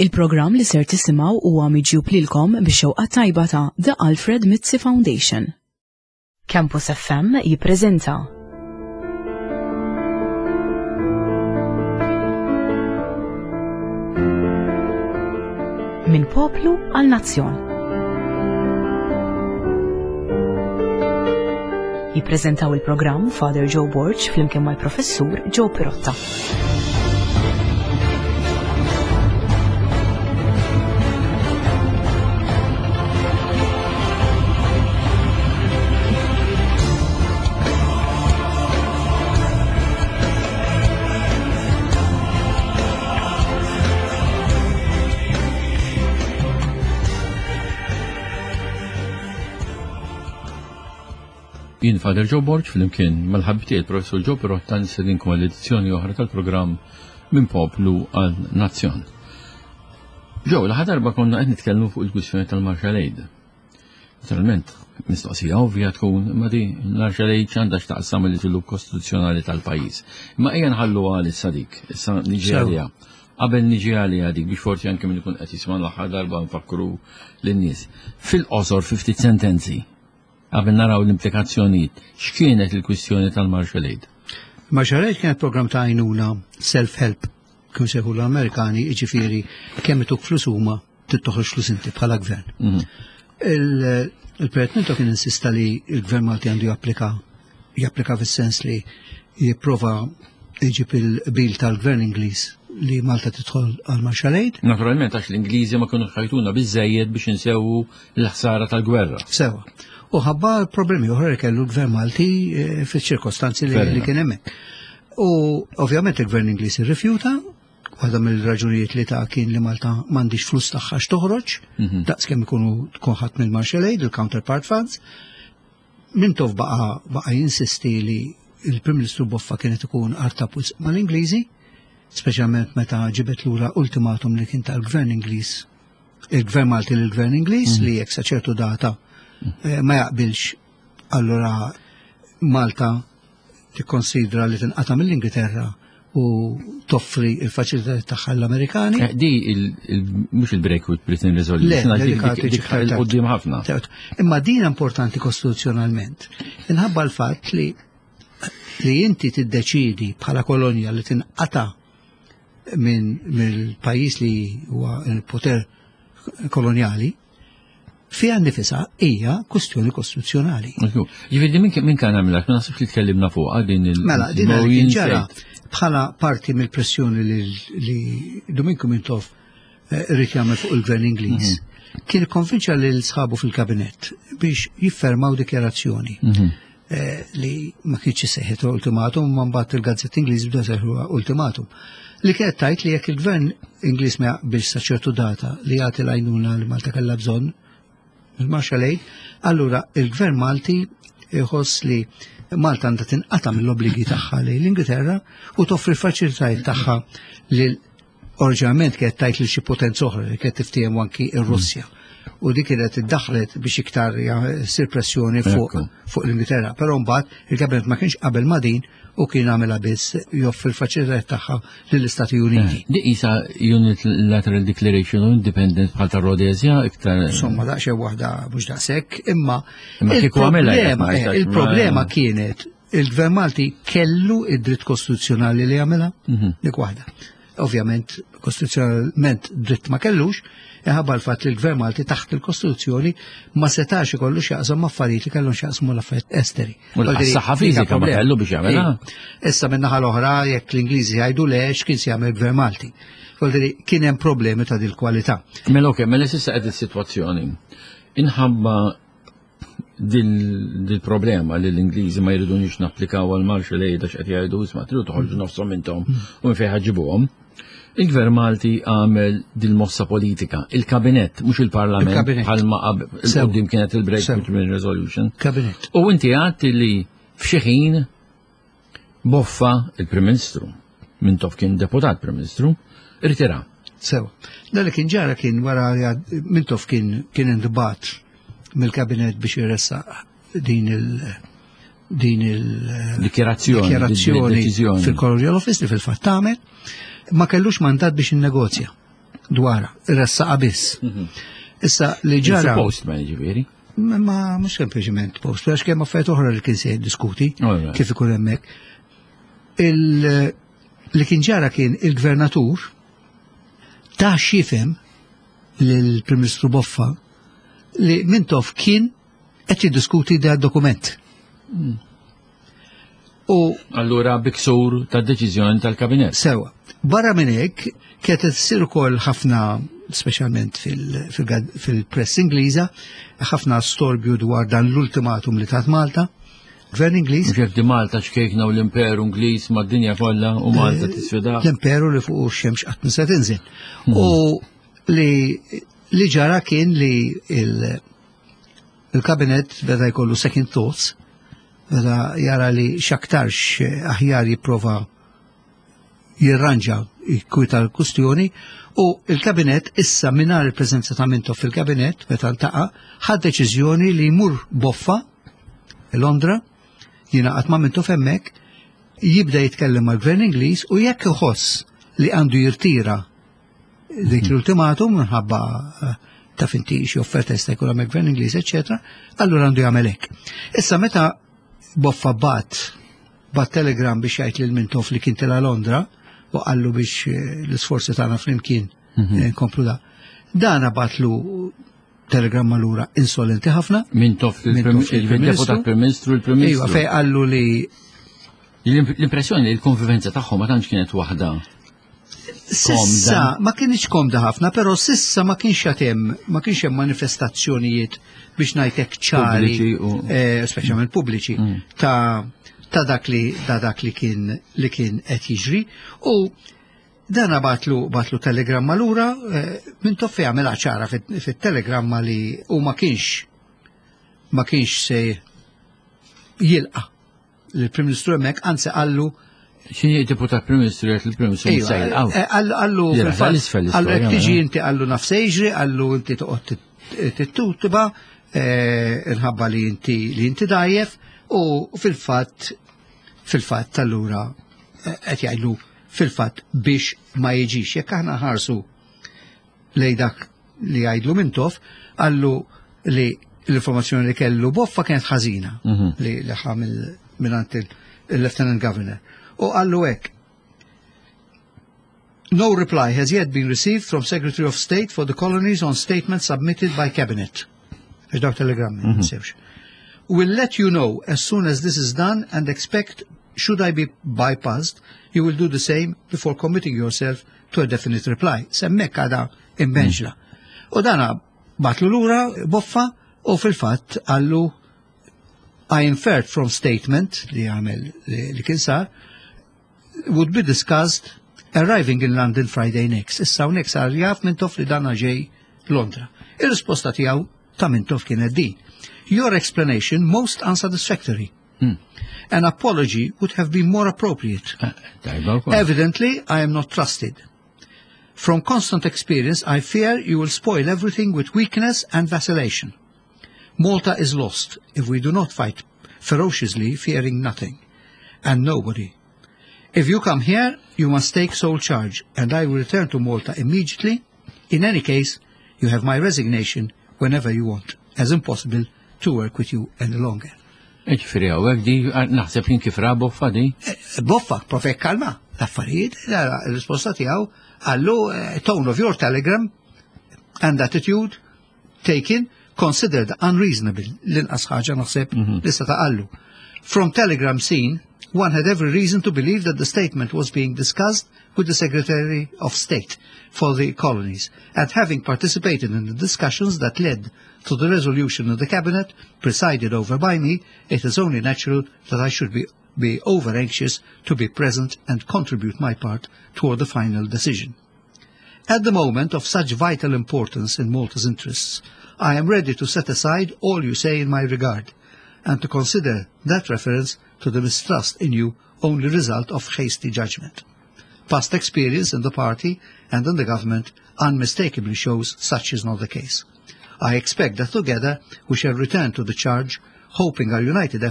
Il-programm li ser tisimgħu huwa miġjub lilkom bix-xewqa tajba ta' The Alfred Mizzi Foundation. Campus FM jippreżenta Min poplu għal nazzjon. Jippreżentaw il-programm Father Joe Borch flimkien mal-Professur Joe Pirotta. Jien Father Joe Borch flimkien mal-ħabibti il-Professur Joe Pirotta nistedinkom għall-edizzjoni oħra tal-programm Min poplu għal nazzjon. Joe, l-ħad darba konna qed nitkellmu fuq il-kwistjoni tal-Marshall Aid. Naturalment, mistoqsija ovvja tkun ma di l-Marshall Aid x'għandha x'taqsam l-iżvilupp kostituzzjonali tal-pajjiż. Imma ejja nħalluha issa dik, issa niġi għaliha. Qabel niġi għaliha dik biex forsi anke min ikun qed jisma' l-aħħar darba nfakkru lin-nies. Fil-qosor 50 sentenzi. Għabel naraw l-implikazzjonijiet, x'kienet il-kwistjoni tal-Marshall Aid? Marshall Aid kienet program ta' għajnuna self-help, kun seħu l-Amerikani, iġifieri kemm ituk flus huma tittoħroġ flus inti bħala gvern. Il-President kien insista li l-Gvern Malti għandu japplika fis-sens li jipprova iġib il-bil tal-Gvern Ingliż li Malta tidħol għal Marshall Aid. Naturalment għax l-Ingliżi ma kienu ħajtuna biżżejjed biex insewwu l-ħsara tal-gwerra. Sewa. U ħabba problemi oħra kellu l-Gvern Malti fiċ-ċirkostanzi li kien hemmhekk. U ovvjament il-Gvern Ingliż irrifjuta, waħda mill-raġunijiet li ta' kien li Malta m'għandix flus tagħha x'toħroġ, daqskemm ikunu tkun ħadd mill-Marshall Aid, il-Counterpart Funds. Mintof baqa' jinsisti li il-Prim Ministru Boffa kienet ikun artapus mal-Ingliżi, speċjalment meta ġibet lura ultimatum li kien tal-Gvern Ingliż. Il-Gvern Malti lill-Gvern Ingliż li jekk sa ċertu data ma jaqbilx, allora Malta tikkonsidra li tinqata' mill-Ingilterra u toffri il-faċilitajiet tagħha l-Amerikani. Di mhux il-break with Britain Resolution, dik qudiem ħafna. Imma din importanti kostituzzjonalment. Inħabba l-fatt li inti tiddeċidi bħala kolonja li tinqata' mill-pajjiż li huwa l-poter kolonjali, fija nifisa hija kwestjoni kostituzzjonali. Jiġifieri min kan għamilha, ma nasibx li tkellimna fuqha din Mela, din ġara bħala parti mill-pressjoni li Dominiku Mintoff rrid jagħmel fuq il-Gvern Ingliż. Kien ikkonvinċja lil sħabu fil-kabinett biex jiffermaw dikjarazzjoni li ma kienx seħħet ultimatum, ma mbagħad il-Gazzett Ingliż bda seħħu ultimatum. Li kienet tajt li jekk il-Gvern Ingliż ma jaqbilx sa ċertu data li jagħti l-għajnuna li Malta kellha bżonn il-Marshall Aid, allura il-Gvern Malti jħoss li Malta għandha tinqata' mill-obbligi tagħha lejn l-Ingilterra u toffri l-faċilitajiet tagħha li oriġinalment kienet tajt li xi potenza oħra li kienet tiftehim anki r-Russja. U dik kienet iddaħlet biex iktar ssir pressjoni fuq l-Ingilterra. Però mbagħad il-Kabinet ma kienx qabel ma' din u kien għamilha biss joffri l-faċilitajiet tagħha lill-Istati Uniti. Di isa Unilateral Declaration of Independence bħal ta' Rhodesia iktar. Insomma daqsxejn waħda mhux daqshekk, imma il-problema kienet il-Gvern Malti kellu id-dritt kostituzzjonali li jagħmilha dik waħda. Ovvjament kostituzzjonalment dritt ma kellux, ħabba l-fatt li l-Gvern Malti taħt il-Kostituzzjoni ma setax ikollu x'jaqsam affarijiet li kellhom x'jaqsmu l-affarijiet esteri. Is-saħħa fiżika ma kellu biex jagħmilha. Issa min-naħa l-oħra jekk l-Ingliżi jgħidu le x'kien se jagħmel il-Gvern Malti. Kien hemm problemi ta' dil kwalità. Mela issa qed is-sitwazzjoni. Inħabba dil-problema li l-Ingliżi ma jridunix napplikaw għal Marshall Aid għax qed jgħidu isma' tridu toħorġu nofshom intom u minn fejn ħaġġibuhom. Il-Gvern Malti għamel dil-mossa politika, il-Kabinett, mhux il-Parlament, bħalma qudiem kienet il-break with resolution. U inti għadt li f'xi ħin Boffa, il-Prim Ministru, Mintoff kien deputat Prim Ministru, irtira. Sewa. Dan li kien ġara kien wara Mintoff kien indibat mill-Kabinett biex jirressaq din il-dikjarazzjoni fil-Colonial Office li fil-fatt tagħmel. Ma kellux mandat biex innegozja. dwara, irressaqa biss. Issa li ġara. Postman ġifieri. Ma mhux sempliċement post, għax kemm affarijiet oħra li kien se jiddiskuti kif ikun hemmhekk. Li kien ġara kien il-gvernatur ta' xifem lill-Prim Ministru Boffa li Mintoff kien qed jiddiskuti da dokument. U allura biksur tad-deċiżjoni tal-Kabinett. Sewa. Barra minn hekk kienet issir ukoll ħafna speċjalment fil-press Ingliża, ħafna storbju dwar dan l-ultimatum li tat Malta. Gvern Ingliż. Ġek di Malta xkejkna u l-Imperu Ingliż mad-dinja kollha u Malta tisfida. L-Imperu li fuq xemx qatt se tinżel. U li ġara kien li il-Kabinet beda jkollu second thoughts, beda jara li xaktarx aħjar jipprova jirranġa jkwita l-kustjoni u il-Kabinet issa minnar il-preżenza ta' Mintoff fil-Kabinet meta ltaqa' ħad deċiżjoni li jmur Boffa Londra jingħaqad ma' Mintoff hemmhekk jibda jitkellem mal-Gvern Ingliż u jekk iħoss li għandu jirtira dik l-ultimatum minħabba ta' finti xi offerta jista' jkun hemm Gvern Ingliż, eċetera, allura għandu jagħmel hekk. Issa meta Boffa bat telegram biex jgħid lil Mintoff li kien tela Londra u qallu biex l-isforzi tagħna flimkien nkomplu da. Dana batlu telegramma lura insolenti ħafna. Mintoff il-deputat Prim Ministru il-Prim Ministru. Ejwa fej qallu li l-impressjoni li l-konvivenza tagħhom ma tantx kienet waħda. Sissa ma kienx komda ħafna, però sissa ma kienx hemm manifestazzjonijiet biex ngħidlek ċari, speċjalment pubbliċi ta' dak li kien qed jiġri u dana batlu telegramma lura Mintoff jagħmilha ċara fit-telegramma li u ma kienx se jilqa' lill-Prim Ministru hemmhekk, anzi qallu x'inhi deputat Prim Ministru qed il-Prim Ministru jsejlqgħu. Qallu hekk tiġi inti qallu naf se jiġri, qallu inti toqgħod tittutiba inħabba li inti dajjef u fil-fatt allura qed jgħidlu fil-fatt biex ma jiġix. Jekk aħna ħarsu lejn dak li jgħidlu Mintoff, għallu li l-informazzjoni li kellu Boffa kienet ħażina li ħamil minant il-Lieutenant Governor. U għallu hekk. No reply has yet been received from Secretary of State for the colonies on statements submitted by Cabinet. Dak telegram, We'll let you know as soon as this is done and expect, should I be bypassed, you will do the same before committing yourself to a definite reply. Semmek għada imbenġla. U dana batlu lura Boffa u fil-fatt għallu I inferred from statement li għamel li kien sar would be discussed arriving in London Friday next. Issa u next sar jaf Mintoff li dana ġej Londra. Il-risposta tiegħu ta' Mintoff kienet din. Your explanation most unsatisfactory. An apology would have been more appropriate. Evidently, I am not trusted. From constant experience, I fear you will spoil everything with weakness and vacillation. Malta is lost if we do not fight ferociously, fearing nothing and nobody. If you come here, you must take sole charge, and I will return to Malta immediately. In any case, you have my resignation whenever you want, as impossible to work with you any longer. Ġifiri għawek di naħseb jien kif ra Boffa di? Boffa, profek kalma, l-affarijiet, il-risposta tiegħu għallu tone of your telegram and attitude taken considered unreasonable l-inqas ħaġa naħseb lista ta' għallu. From telegram seen, one had every reason to believe that the statement was being discussed with the Secretary of State for the colonies, and having participated in the discussions that led to the resolution of the Cabinet, presided over by me, it is only natural that I should be over anxious to be present and contribute my part toward the final decision. At the moment of such vital importance in Malta's interests, I am ready to set aside all you say in my regard, and to consider that reference to the mistrust in you only result of hasty judgment. Past experience in the party and in the government unmistakably shows such is not the case. I expect that together we shall return to the charge, hoping our united efforts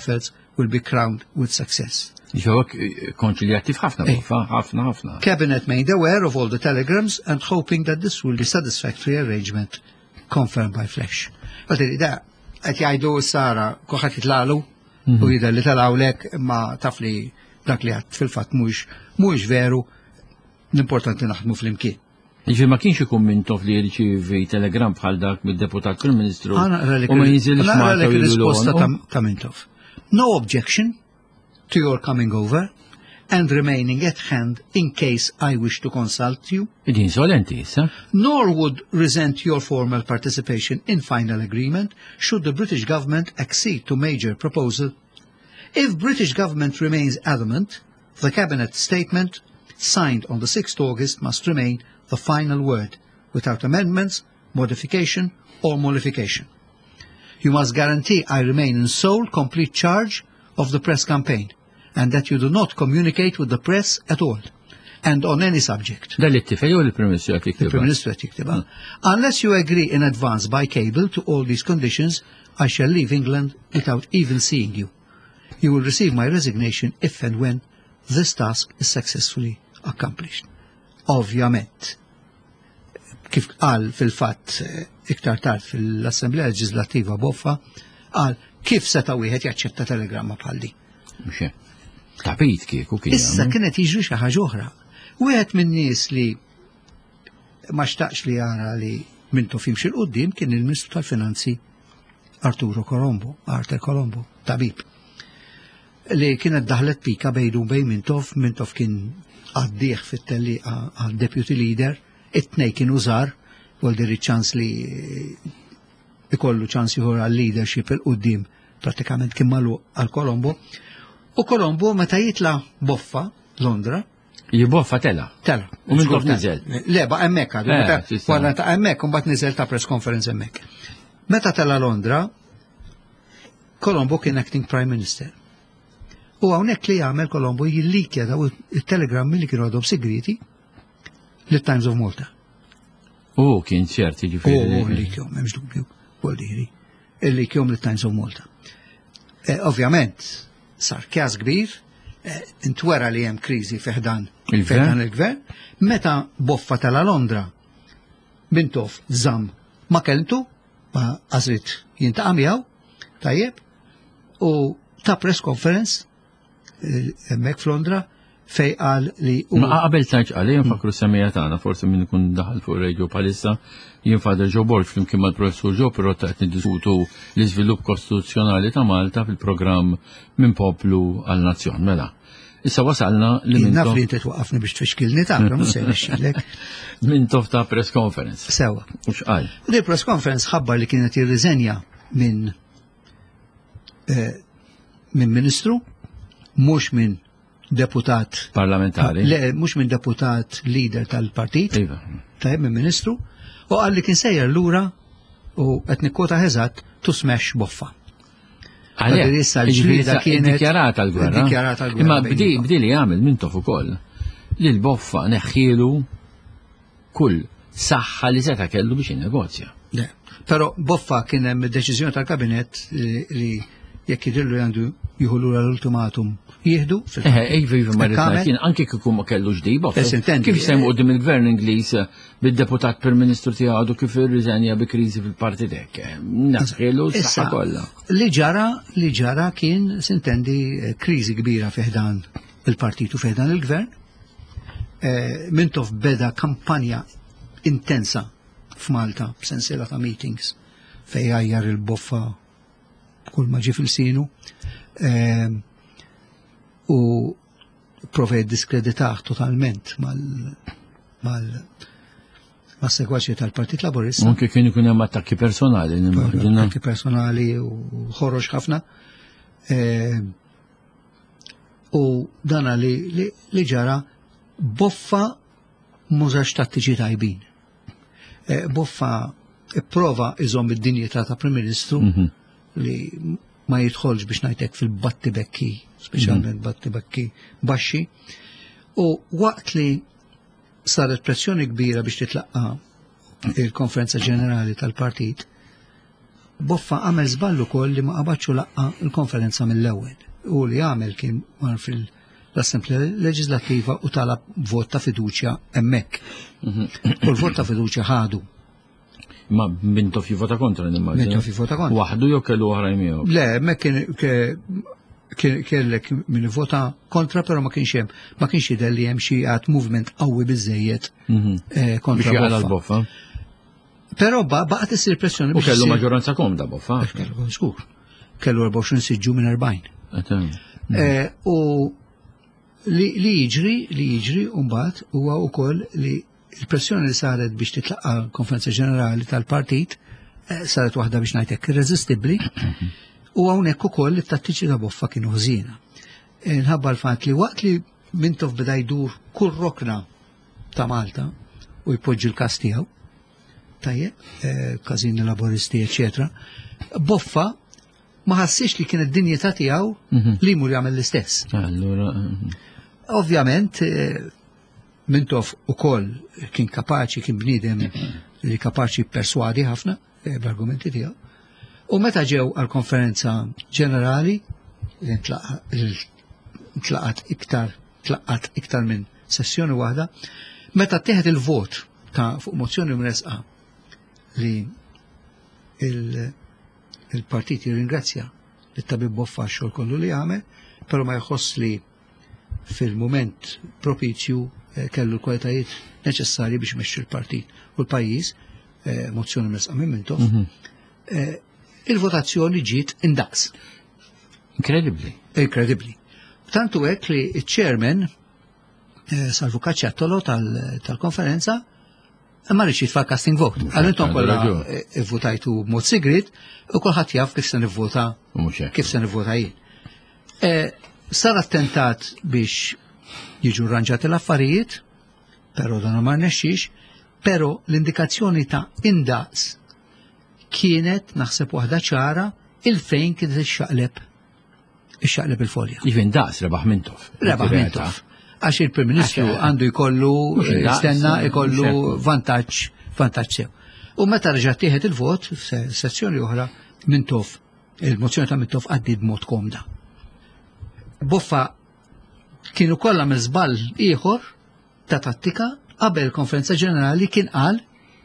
will be crowned with success. Konċiljattiv ħafna, ħafna. Cabinet made aware of all the telegrams and hoping that this will be satisfactory arrangement confirmed by Flash. Għatiri, da, għet jgħajdu s-sara kuħat jitlalu u jida li talawlek ma tafli dak li għat fil-fat mux veru l-importanti naħdmu fl-imkien. Ma kienx ikun mintof li jirċivi telegram bħal dak mid-deputat Prim-Ministru u ma jinżilx ma risposta ta' mintof. No objection to your coming over and remaining at hand in case I wish to consult you. Insolenti, Nor would resent your formal participation in final agreement should the British government accede to major proposal. If British government remains adamant, the cabinet statement signed on the 6th August must remain the final word, without amendments, modification or mollification. You must guarantee I remain in sole, complete charge of the press campaign, and that you do not communicate with the press at all, and on any subject. Unless you agree in advance by cable to all these conditions, I shall leave England without even seeing you. You will receive my resignation if and when this task is successfully accomplished. Ovvjament, kif qal fil-fatt iktar tard fil-Assemblea Leġislattiva Boffa, qal kif seta' wieħed jaċċetta telegramma bħal di. Tapit kieku kien. Issa kienet jiġri xi ħaġa oħra. Wieħed min-nies li ma xtaqx li jara li Mintoff jimxi l-qudiem kien il-Ministru tal-Finanzi Arturo Colombo, tabib. Li kienet daħlet pika bejdu bejn Mintoff kien għaddieħ fit-telliqa għal-Deputy Leader, it-tnej kienu żgħar, għaldir ċans li ikollu ċans jħor għal-leadership il-qudiem pratikament kien malu għal-Colombo. U Colombo meta jitla Boffa, Londra. Jiboffa tela. U minn kif niżel. Le, ba' emmek għadu. Għadna ta' emmek, un bat niżel ta' press conference emmek. Meta tela Londra, Colombo kien acting Prime Minister. U għawnek li għamel Colombo jillikja daw il-telegrammi li kienu għadhom segreti l-Times of Malta. Kien ċerti ġifiri. Likjom, memx dubju, għaldiri. Il-likjom l-Times of Malta. Ovvjament, sar kjas kbir, intwera li jem krizi fiħdan il-gvern, meta Boffa tala Londra, Mintoff zam ma kelmtu, ma għazrit jintaqa' miegħu, tajjeb, u ta' press conference emmek f'Londra fej qal li ma qabel taġ għal jien fakru semmija tagħna forsi min ikun daħal fuq ir-radio bħalissa jien Father Joe Borg flimkien mal-Professur Joe però qed niddiskutu l-iżvilupp kostituzzjonali ta' Malta fil-programm Minn Poplu għal Nazzjon mela. Issa wasalna li minn naf li inti twaqqafni biex tfixkilni tagħna mhux se nixxilek. Mintoff ta' press conference. Sewa. U x'qal? Di press conference ħabbar li kienet jirriżenja minn Ministru, mhux minn deputat parlamentari. Le, mhux minn deputat leader tal-partit. Tajjeb minn Ministru, u qal li kien sejjer lura u qed nikkota eżatt to smash Boffa. Dikjarata l-gwerra. Imma bdi li jagħmel Mintoff ukoll li l-Boffa neħħielu kull saħħa li seta' kellu biex innegozja. Però Boffa kien hemm id-deċiżjoni tal-Kabinett li jekk jidillu għandu jieħu lura l-ultimatum jieħdu fil-Kabinett. Anke kieku ma kellux di Boffa. Kif jisem qudiem il-Gvern Ingliż bid-deputat Prim-Ministru tiegħu għadu kif irriżenja bi kriżi fil-partit hekk. Naħħielu s-saħħa kollha. Li ġara kien sintendi kriżi kbira fiħdan il-partit u fiħdan il-Gvern. Mintoff beda kampanja intensa f'Malta b'sensiela ta' meetings fej għajjar il-Boffa kull ma ġie fil-sinu u proved diskreditaħ totalment mal-segwaċi tal-Partit Laburista. Anke kien ikun hemm attakki personali. Attakki personali u ħoroġ ħafna. U dana li ġara Boffa mużax tattiċi tajbin. Boffa prova iżom id-dinjità ta' Prim Ministru li ma jidħolx biex ngħidlek fil-batti bekki, speċjalment batti bekki baxxi. U waqt li saret pressjoni kbira biex titlaqqa il-Konferenza Ġenerali tal-Partit, Boffa għamel żballu wkoll li ma qabadx laqqa il-konferenza mill-ewwel. u li għamel kien mar fil-Assemblea Leġislattiva u talab vot ta' fiduċja hemmhekk. U l-vot ta' fiduċja ħadu. Ma Mintoff jivvota kontra nimmaġina. Mintoff jivvota kontra. Waħdu jew kellu oħrajn miegħu. Le, hemmhekk kellek min vota kontra, però ma kienx jidher li hemm xi għad movement qawwi biżejjed kontra Boffa. Però baqgħet issir pressjoni. U kellu maġġoranza komda Boffa. Kellu żgur. Kellu 24 siġġu minn 40. U li jiġri mbagħad huwa wkoll li il-pressjoni li saret biex titlaqqa konferenza ġenerali tal-partit saret waħda biex ngħidlek irreżistibbli u hawnhekk ukoll it-tattiċi ta' Boffa kienu ħżiena. Nħabba l-fatt li waqt li Mintoff beda jdur kull rokna ta' Malta u jpoġġi l-każ tiegħu, tajjeb, każini laboristi, eċetera, Boffa ma ħassix li kienet dinjità tiegħu li jmur jagħmel l-istess. Ovvjament, Mintoff ukoll kien kapaċi, kien bniedem li kapaċi perswadi ħafna bl-argumenti tiegħu. U meta ġew għall-konferenza ġenerali tlaqat iktar minn sessjoni waħda, meta teħed il-vot ta' fuq mozzjoni mresqa li il-partit jirringrazzja li tabib Boffa xogħol kollu li għamel, però ma jħoss li fil-moment propizju kellu l-kwalitajiet neċessarji biex mexxi l-partit u l-pajjiż, mozzjoni mresqa minn Mintoff, il-votazzjoni ġiet indaqs. Incredibbli. Tantu hekk li ċ-chairman Salvo Kaċċattolo tal-konferenza ma rridx jitfa' casting vote. Għal-intom kollha votajtu b'mod sigrit u kulħadd jaf kif se nivvota jien. Sar attentat biex jiġu rranġati l-affarijiet, però dan ma rnexxix, però l-indikazzjoni ta' indaqs kienet naħseb waħda ċara il-fejn kienet ixxaqleb il-folja. Even daqs rebaħ Mintoff. Għax il-Prim Ministru għandu jkollu stenna jkollu vantaġġ sew. U meta reġa' tieħed il-vot f'sezzjoni oħra Mintoff, il-mozzjoni ta' Mintoff għaddi b'mod komda. Boffa kienu kollha mill żball ieħor ta' tattika qabel il-konferenza ġenerali kien qal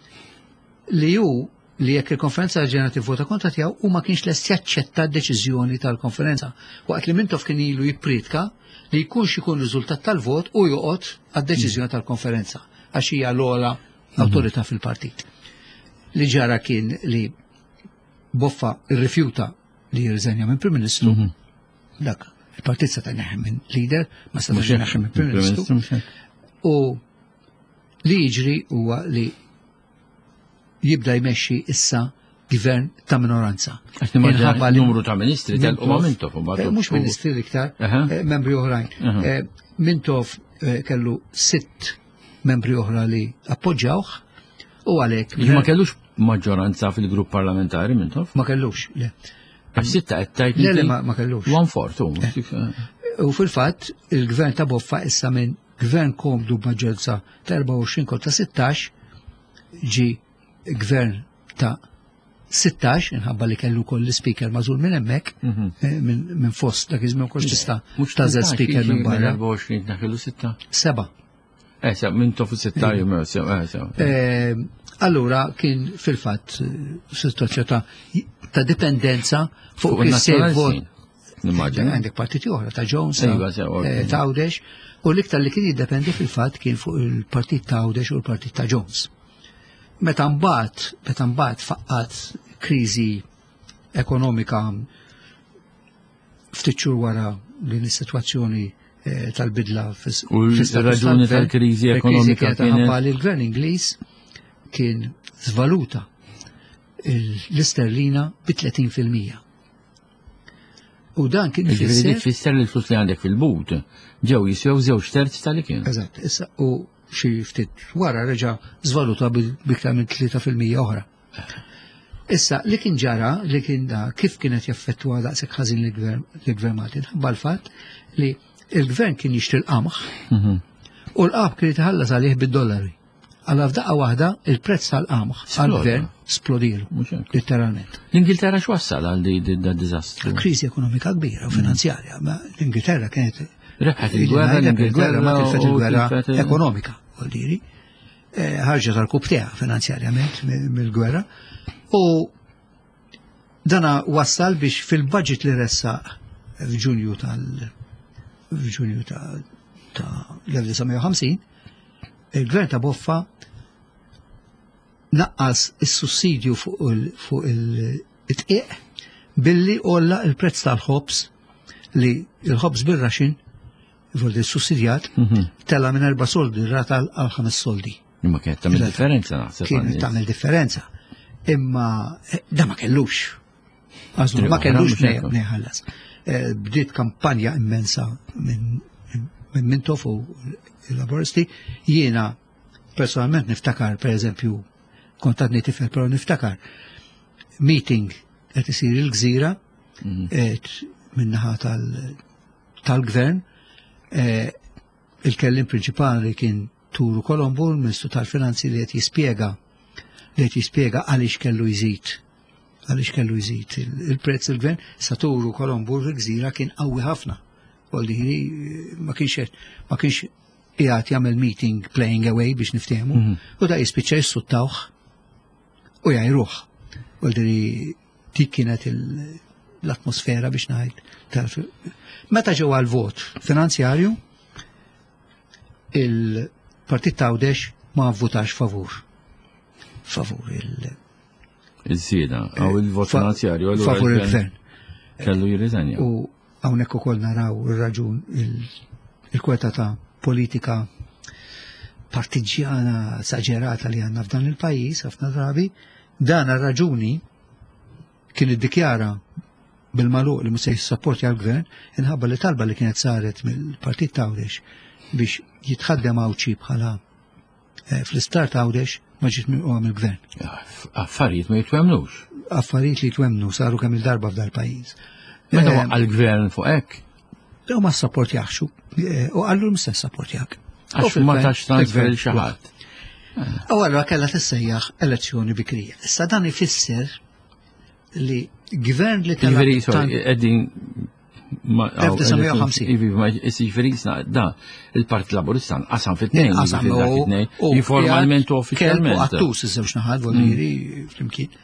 li jekk il-konferenza ġenerali tivvota kontra tiegħu u ma kienx lest jaċċetta d-deċiżjoni tal-konferenza. Waqt li Mintoff kien ilu jippritka li jkunx ikun riżultat tal-vot u joqgħod għad-deċiżjoni tal-konferenza għax hija l-ogħla awtorità fil-partit. Li ġara kien li Boffa rrifjuta li jirriżenja minn Prim Ministru, dak il-partit seta' jneħħem minn leader, ma seta' jneħħem minn Prim Ministru, u li jiġri huwa li jibda jmexxi issa gvern ta' minoranza. Inħabba numru ta' ministri tal-quma Mintoff. Mhux ministri l-iktar, membri oħrajn. Mintoff kellu 6 membri oħra li appoġġawh u għalhekk. Ma kellux maġġoranza fil-grupp parlamentari Mintoff? Ma kellux, le. Sitta qed tajt. Le, ma kellux. 1/4. U fil-fatt il-gvern ta' Boffa issa minn gvern komdu b'maġġoranza ta' 24 kol ta' 16 ġi gvern ta' 16, inħabba li kellu koll l-speaker mażul minn hemmhekk, minn fost dak iż-żmien wkoll tista' tażel speaker minn barra. 24 ta' kellu 6? 7. Mintoff 6 allura kien fil-fatt situazzjoni ta' dipendenza fuq is-vot. Għandek partiti oħra ta' Jones, ta' Għawdex, u l-iktar li kien jiddependi fil-fatt kien fuq il-partit ta' Għawdex u l-partit ta' Jones. Meta mbagħad faqqat kriżi ekonomika ftit xhur wara din is-sitwazzjoni tal-bidla fis-raġuni tal-kriżi ekonomika kienet li l-Gvern Ingliż kien żvaluta l-isterlina b'30%. U dan kien fisser li l-flus li għandek fil-but ġew jiswew 2/3 tal-kien. Eżatt, issa u xi ftit wara reġa' żvaluta b'iktar minn 3% oħra. Issa li kien ġara li kien da kif kienet jaffettwa daqshekk ħażin l-gvern Malti ħabba l-fatt li il-gvern kien jixtri l-qamħ u l-qab kien jitħallas għalih bid-dollari Alla f'daqqa waħda il-prezz tal-qamħ għal-gvern splodilu, literalment. L-Ingilterra x'wassal għal di-diżastru? Kriżi ekonomika kbira u finanzjarja, ma l-Ingilterra kienet rebħet il-gwerra, l-Ingilterra ma tilfet il-gwerra ekonomika, għal-diri, ħarġa tal-kub tiegħha finanzjarjament mill-gwerra, u dana wassal biex fil-budget li ressaq f'Ġunju ta' l-1950 il-gvern ta' Boffa naqqas is-sussidju fuq il-tqiq billi olla il-prezz tal-ħobs li il-ħobs bir-raxin fuq il-sussidjat tella minn 4 soldi rata għal 5 soldi. Imma kienet tagħmel differenza naħseb. Kienet tagħmel differenza. Imma da ma kellux. Għażlu ma kellux neħallas. Bdiet kampanja immensa minn Mintoff u il-laboristi, jiena personalment niftakar, per eżempju, kontatni tifel, pero niftakar meeting qed isir il-Gżira minnaħa tal-gvern, il-kellim prinċipali kien Turu Kolombo, il-Ministru tal-Finanzi li qed jispjega għaliex kellu jżid il-prezz il-gvern, sa Turu Kolombo il-Gżira kien qawwi ħafna. Għolli ma kienx jgħat jagħmel meeting playing away biex niftehmu, u da jispiċċa jissuttawh u jgħajruh. Għolli dik kienet l-atmosfera biex ngħid. Meta ġew għal-vot finanzjarju, il-Partit Tawdex ma votax favur il-żieda għaw il-vot finanzjarju favur il-gvern. Kellu jirriżenja. U hawnhekk ukoll naraw ir-raġun il-kweta ta' politika partiġjana saġerata li għandna f'dan il-pajjiż ħafna drabi, dan ar-raġuni kien iddikjara bil-magħluq li mhux se jissapporti għall-gvern inħabba li talba li kienet saret mill-Partit Tawdex biex jitħaddem Awċi bħala fl-istar Tawdex ma ġiet milquha mill-gvern. Affarijiet ma jitwemnux. Affarijiet li jitwemnu saru kemm il-darba f'dal pajjiż. Meta għall-gvern fuq hekk. Jew ma sapportjaħx u għallu mistess sapportjak. Għax ma tax transfer il xi ħadd. U allura kellha tissejjaħ elezzjoni bikrija. Issa dan ifisser li gvern li qegħdin 1950. Da, il-Partit Laburista qasam fit-tnejn. Informalment u uffiċjalment. Għattus iż-żewġ naħad voliri flimkien.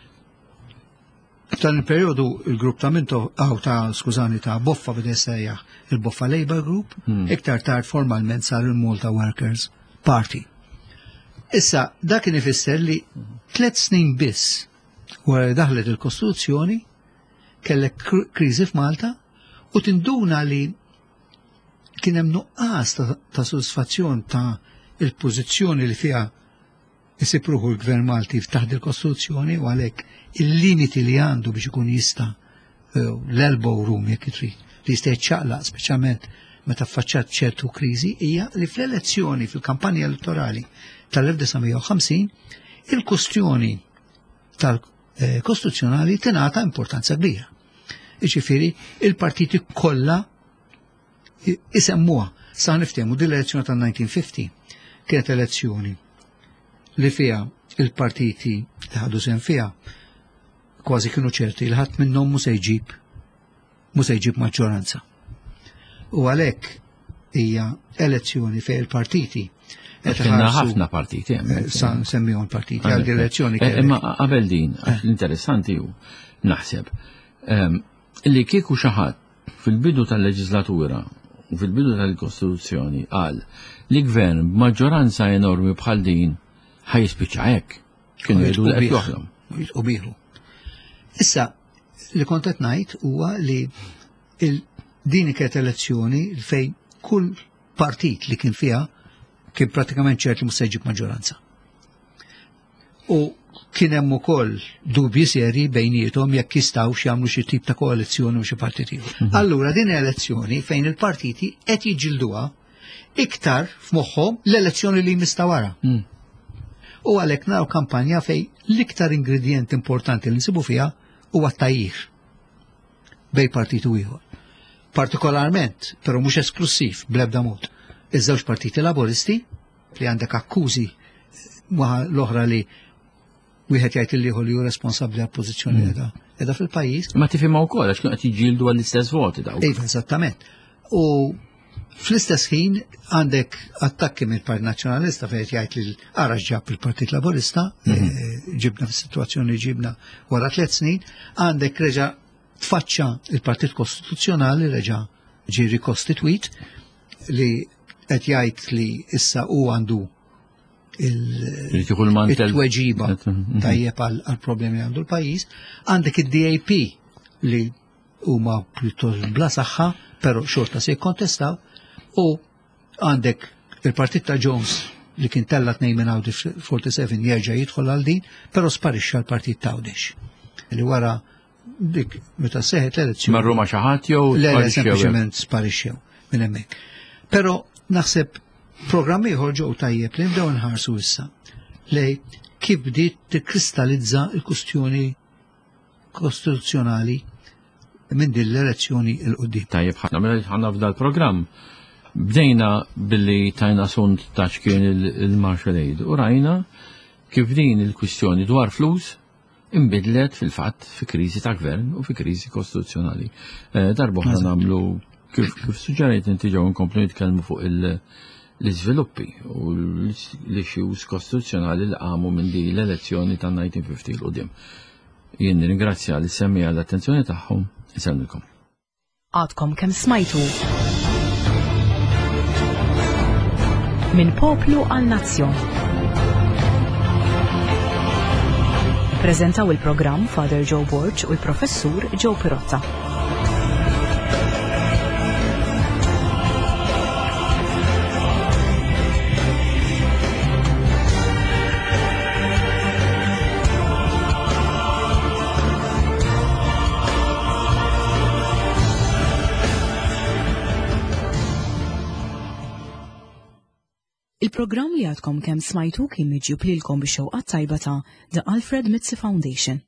F'dan il-periodu il-grupp ta' Mintoff ta' Boffa bida sejjaħ il-Boffa Labour Group, iktar tard formalment sar il-Malta Workers Party. Issa, dak kien ifisser li 3 snin biss wara daħlet il-Kostituzzjoni kellek kriżi f'Malta u tinduna li kien hemm nuqqas ta' sodisfazzjon ta' il-pożizzjoni li fiha isipruħu l-Gvern Malti taħt il-Kostituzzjoni u għalhekk il-limiti li għandu biex ikun jista' l-elbow room jekk trid li jista' jiċċaqlaq speċjalment meta affaċċat ċertu kriżi hija li fl-elezzjoni fil-kampanja elettorali tal-1950 il-kwestjoni tal-kostituzzjonali tingħata importanza kbira. Jiġifieri il-partiti kollha isemmuha sa niftehmu din l-elezzjoni tal-1950 kienet elezzjoni li fiha il-partiti li ħadu sehem fiha kważi kienu ċerti li ħadd minnhom mhux se jġib maġġoranza. U għalhekk hija elezzjoni fejn il-partiti Kienna ħafna partiti. Semmihom partiti għal elezzjoni. Imma qabel din, interessanti hu naħseb li kieku xi ħadd fil-bidu tal-leġislatura u fil-bidu tal-Kostituzzjoni qal li gvern b'maġġoranza enormi bħal din ħajispiċċa hekk. Kienu jgħidu qed joħlom. U bieħu. Issa li kont qed ngħid huwa li din kienet elezzjoni fejn kull partit li kien fiha kien pratikament ċert li mhux se jġib maġġoranza. U kien hemm ukoll dubji serji bejniethom jekk jistgħux jagħmlu xi tip ta' koalizzjoni u xi partit ieħor. Allura din elezzjoni fejn il-partiti qed jiġġilduha iktar f'moħħhom l-elezzjoni li jmista wara. U għalhekk naraw kampanja fejn l-iktar ingredient importanti li nsibu fiha huwa t-tajjir bejn partit u ieħor. Partikolarment, però mhux esklusiv bl-ebda mod, iż-żewġ partiti laboristi li għandek akkużi l-oħra li wieħed jgħid li hu responsabbli għal pożizzjoni qiegħda fil-pajjiż. Ma tifhimha wkoll għax kienu qed jiġġieldu għall-istess voti dawk. Iva, eżattament. U fl-istess ħin għandek attakki mill-Partit Nazzjonalista fejn jgħid li arax ġab il-Partit Laburista, ġibna fis-sitwazzjoni ġibna wara 3 snin, għandek reġa' tfaċċa il-Partit Kostituzzjonali reġa' ġie rikostitwit li qed jgħid li issa hu għandu il-tweġiba tajjeb għal problemi għandu l-pajjiż, għandek id-DAP li huma pjuttost bla saħħa, però xorta se jkontestaw, u għandek il-Partit ta' Jones li kien tella 2 minn Audi 47 jerġa' jidħol għal din, però sparixxa l-Partit ta' Għawdex. Li wara dik meta seħet l-elezzjoni. Marru ma' xi ħadd jew sempliċement sparixxew minn hemmhekk. Però naħseb programmi ieħor ġew tajjeb li nbdew nħarsu issa lej kif bdiet tikkristallizza l-kwistjoni kostituzzjonali minn din l-elezzjoni l-qudiem. Tajjeb ħafna f'dal programm bdejna billi tajna sunt ta' x'kien il-Marshall Aid u rajna kif din il-kwistjoni dwar flus imbidlet fil-fatt fi kriżi ta' gvern u fi kriżi kostituzzjonali. Darbohra nagħmlu kif suġġerejt inti ġew nkomplu nitkellmu fuq l-iżviluppi u l-issues kostituzzjonali li qamu minn din l-elezzjoni ta' 1950 l-qudiem. Jien ringrazzja li semmi għall-attenzjoni tagħhom, isemmilkom. Għadkom kemm smajtu minn poplu għal nazzjon. Prezentaw il-programm Father Joe Borch u l-Professur Joe Pirotta. Il-programm li għadkom kemm smajtu kien miġjub lilkom bix-xewqat tajba ta' The Alfred Mitzi Foundation.